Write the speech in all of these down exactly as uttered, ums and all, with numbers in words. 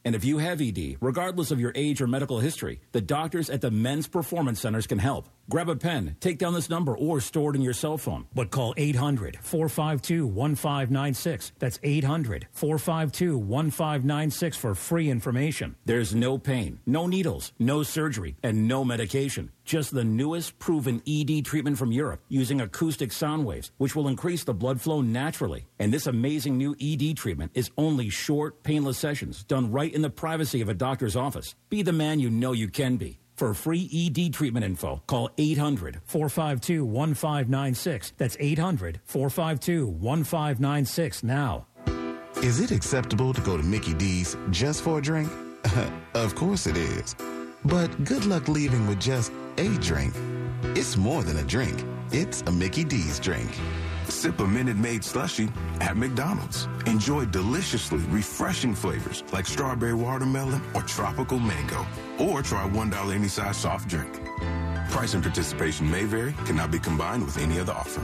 And if you have E D, regardless of your age or medical history, the doctors at the Men's Performance Centers can help. Grab a pen, take down this number, or store it in your cell phone. But call eight hundred, four five two, one five nine six. That's eight hundred, four five two, one five nine six for free information. There's no pain, no needles, no surgery, and no medication. Just the newest proven E D treatment from Europe using acoustic sound waves, which will increase the blood flow naturally. And this amazing new E D treatment is only short, painless sessions done right in the privacy of a doctor's office. Be the man you know you can be. For free E D treatment info, call eight hundred, four five two, one five nine six. That's eight hundred, four five two, one five nine six now. Is it acceptable to go to Mickey D's just for a drink? Of course it is. But good luck leaving with just a drink. It's more than a drink. It's a Mickey D's drink. Sip a Minute Maid slushie at McDonald's. Enjoy deliciously refreshing flavors like strawberry watermelon or tropical mango. Or try one dollar any size soft drink. Price and participation may vary, cannot be combined with any other offer.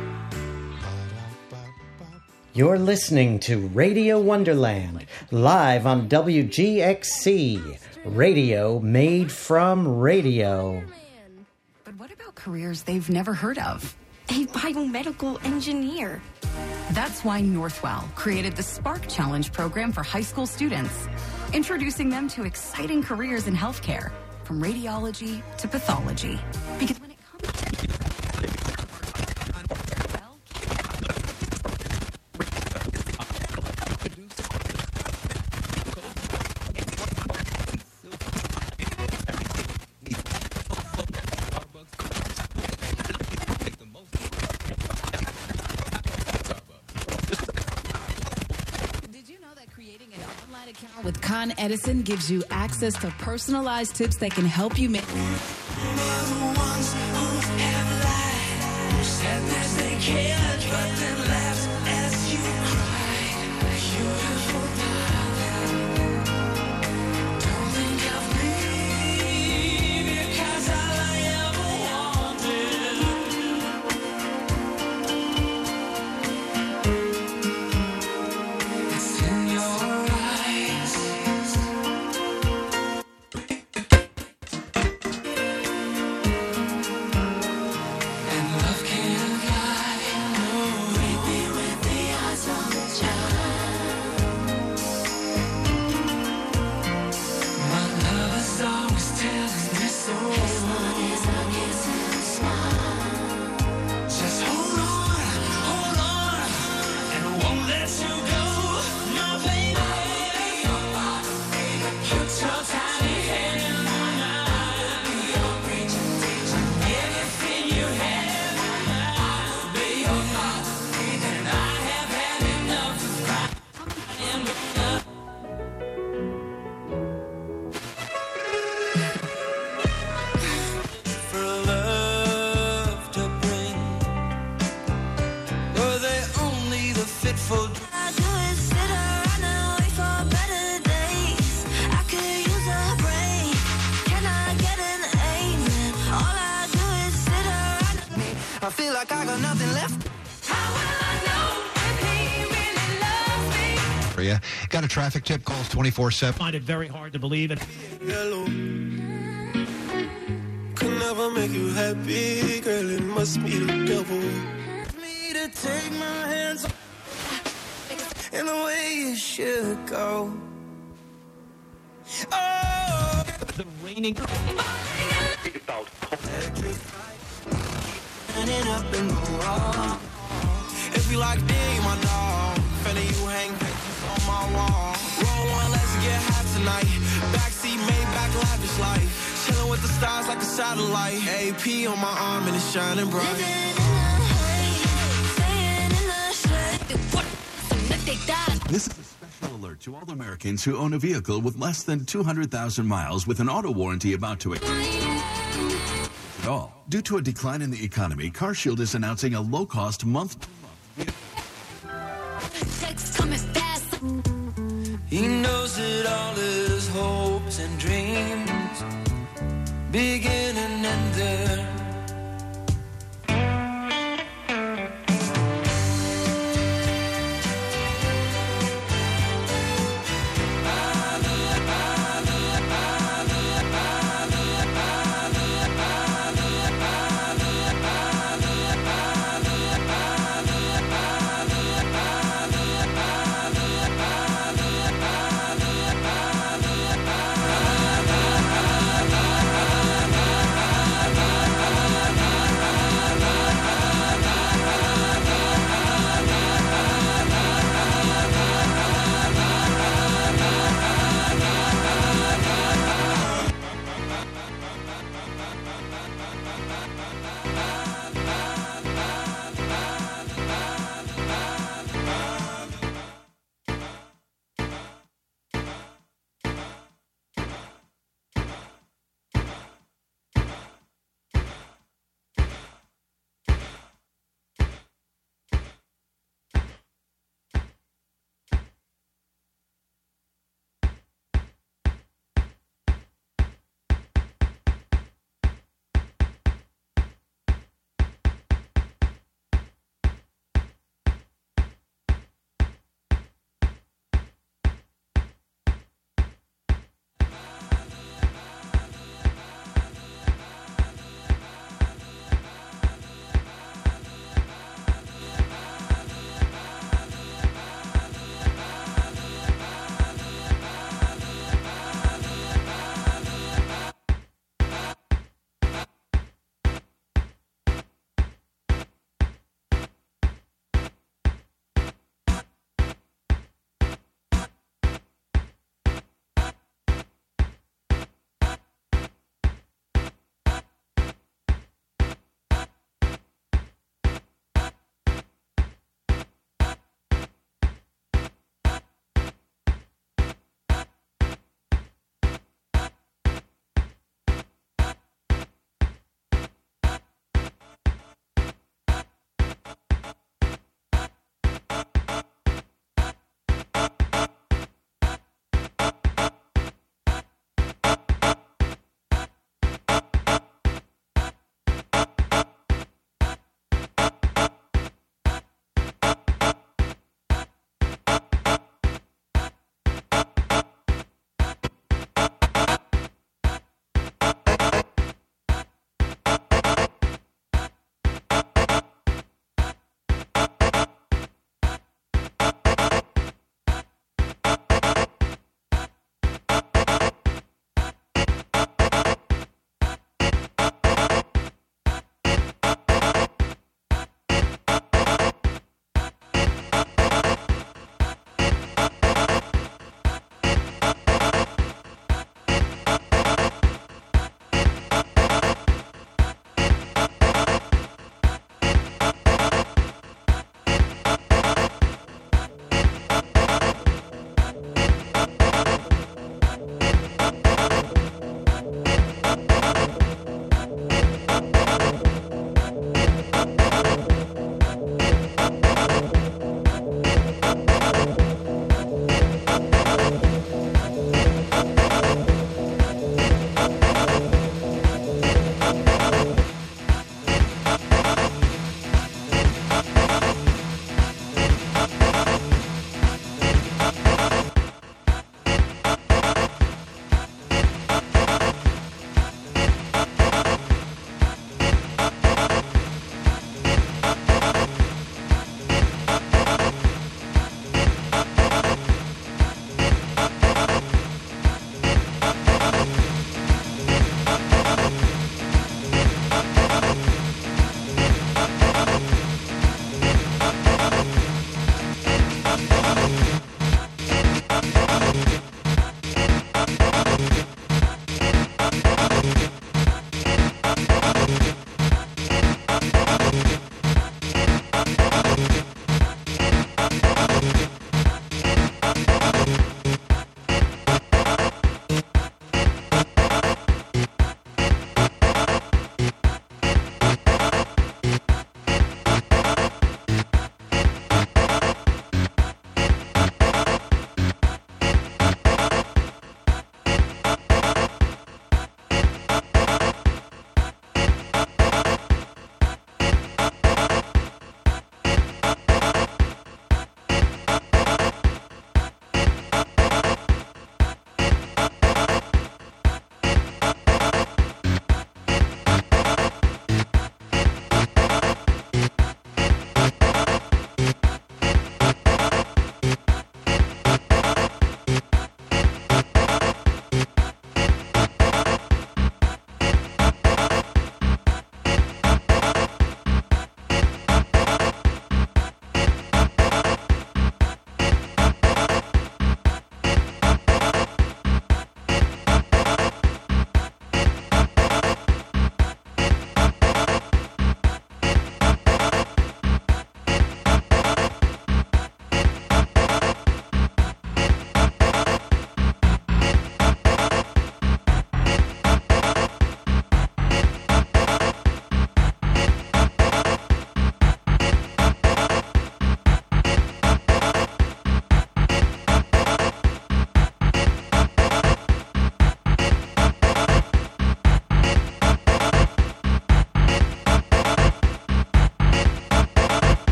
You're listening to Radio Wonderland, live on W G X C, radio made from radio. But what about careers they've never heard of? A biomedical engineer. That's why Northwell created the Spark Challenge program for high school students, introducing them to exciting careers in healthcare, from radiology to pathology. Because when it comes to with Con Edison gives you access to personalized tips that can help you make. I feel like I got nothing left. How will I know if he really loves me? Yeah, got a traffic tip, calls twenty-four seven. I find it very hard to believe it. Yellow. Could never make you happy, girl, it must be the devil. Me to take my hands off in the way you should go. Oh, the raining. Up and go wrong. If you like being my dog, fella, you hang pictures on my wall. Roll one, let's get high tonight. Backseat made back lavish life. Chilling with the stars like a satellite. A P on my arm and it's shining bright. This is a special alert to all Americans who own a vehicle with less than two hundred thousand miles with an auto warranty about to expire. All. Due to a decline in the economy, CarShield is announcing a low-cost month-to-month. He knows that all his hopes and dreams begin and end there. By the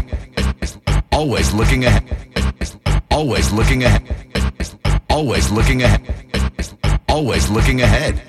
Always looking ahead. Always looking ahead. Always looking ahead. Always looking ahead.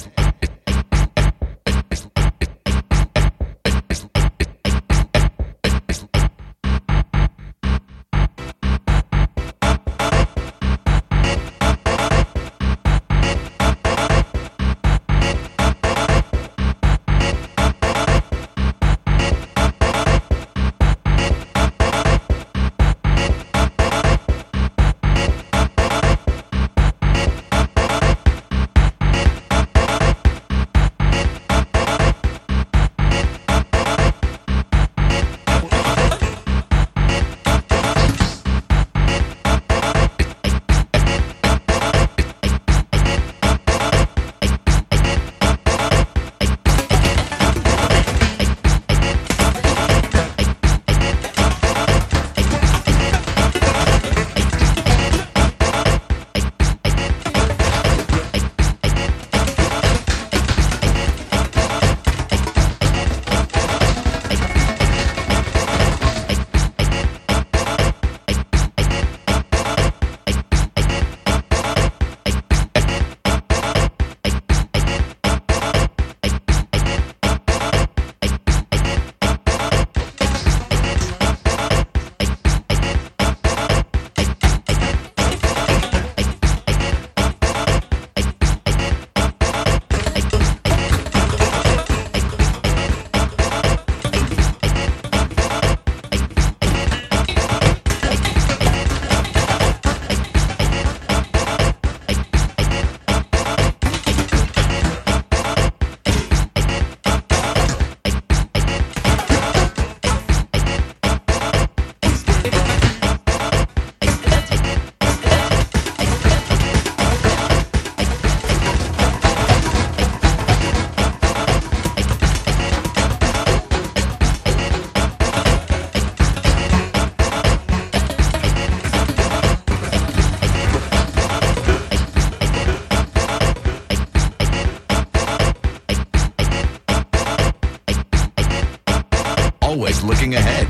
Always looking ahead.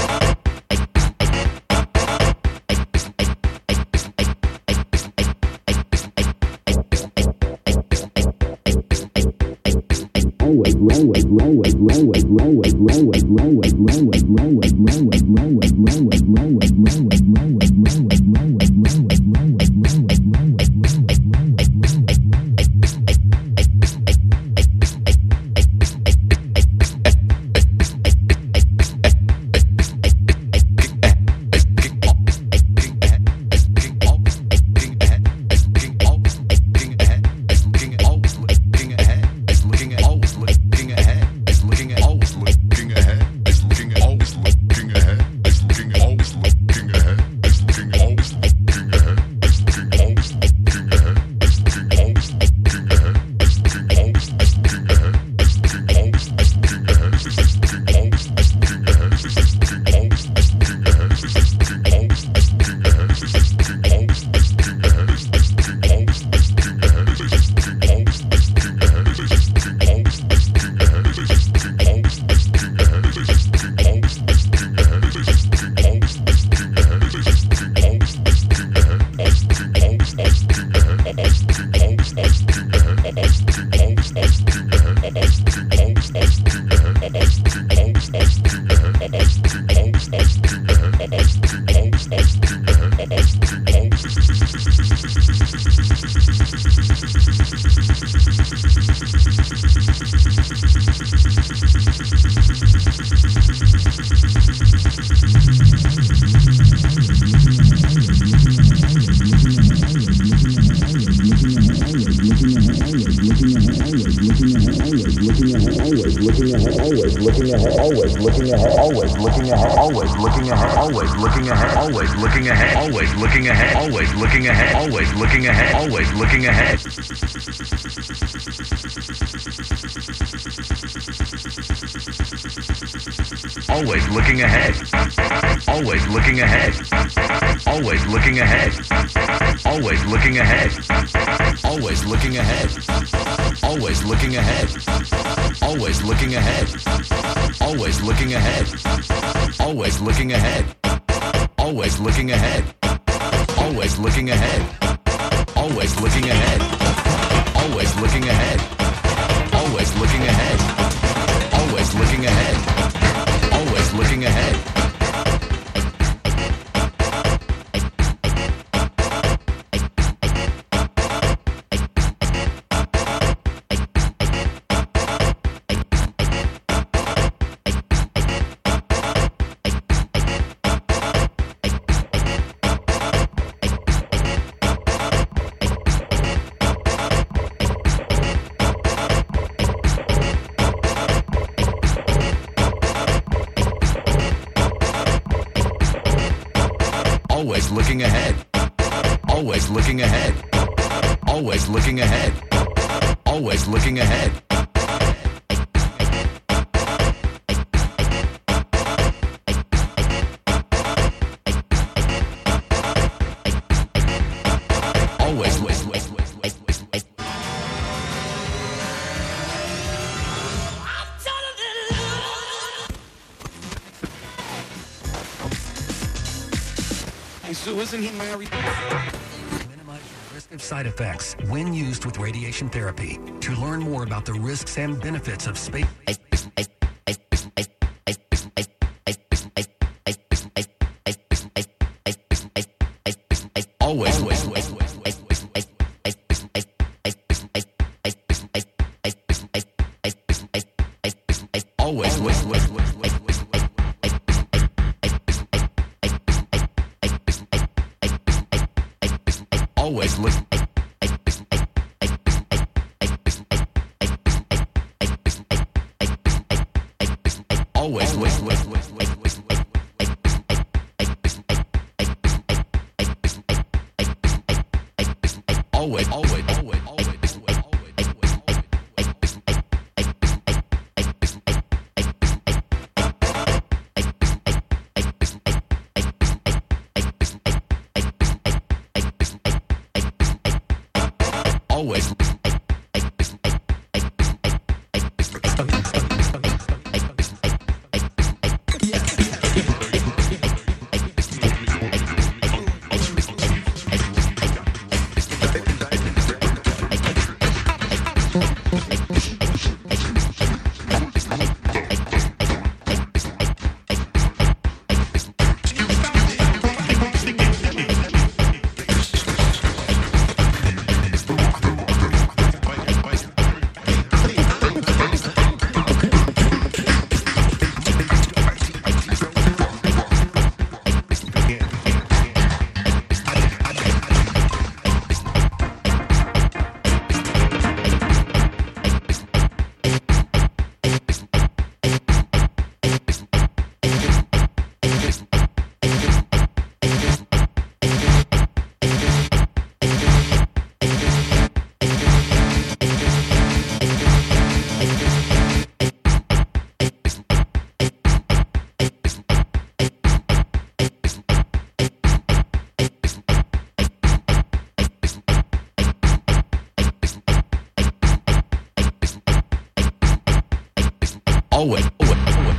Always, always, always, always, always, always, always, always, always, always, always, always, always, always, Always looking ahead. Always looking ahead. Always looking ahead. Always looking ahead. Always looking ahead. Always looking ahead. Always looking ahead. Always looking ahead. Always looking ahead. Always looking ahead. Always looking ahead. Always looking ahead. Always looking ahead. Always looking ahead. Always looking ahead. Always looking ahead. Always looking ahead. Always looking ahead. Always looking ahead. Always looking ahead. Always, wait, wait, wait, wait, wait, wait. Hey, Sue, isn't he married? Minimize your risk of side effects when used with radiation therapy. To learn more about the risks and benefits of space. Always, wait, wait, wait. Always, wait, wait, wait, wait, wait, wait. Always look. Always, wait, wait, wait, wait, wait, wait. Always, always, always, always. Always. Always, always, always.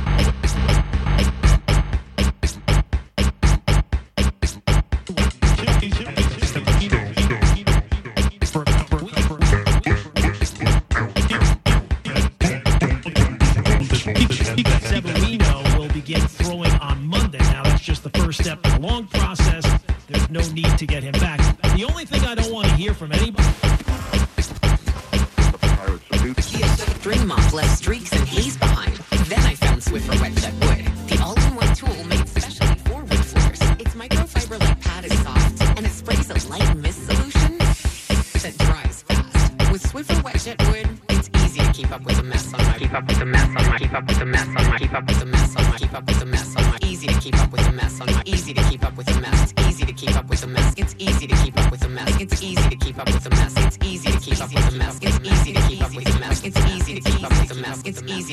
Severino will begin throwing on Monday. Now, that's just the first step in a long process. There's no need to get him back. The only thing I don't want to hear from anybody. Three month left streaks and haze behind. Then I found Swiffer Wet Jet Wood, the all-in-one tool made specially for wood floors. Its microfiber like pad is soft, and it sprays a light mist solution that dries fast. With Swiffer Wet Jet Wood, it's easy to keep up with the mess on my keep up with the mess on my keep up with the mess on my keep up with the mess on my keep up with the mess on my easy to keep up with the mess on my easy to keep up with the mess. It's easy to keep up with the mess. It's easy to keep up with the mess. It's easy to keep up with the mess. It's easy to keep up with the mess. It's easy to keep up with the mess. It's easy to keep up with the mess. It's easy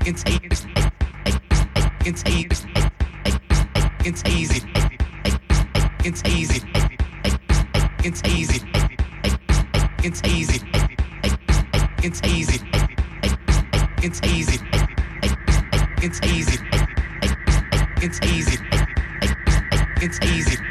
It's easy. It's easy. It's easy. It's easy. It's easy. It's easy. It's easy. It's easy. It's easy. It's easy. It's easy.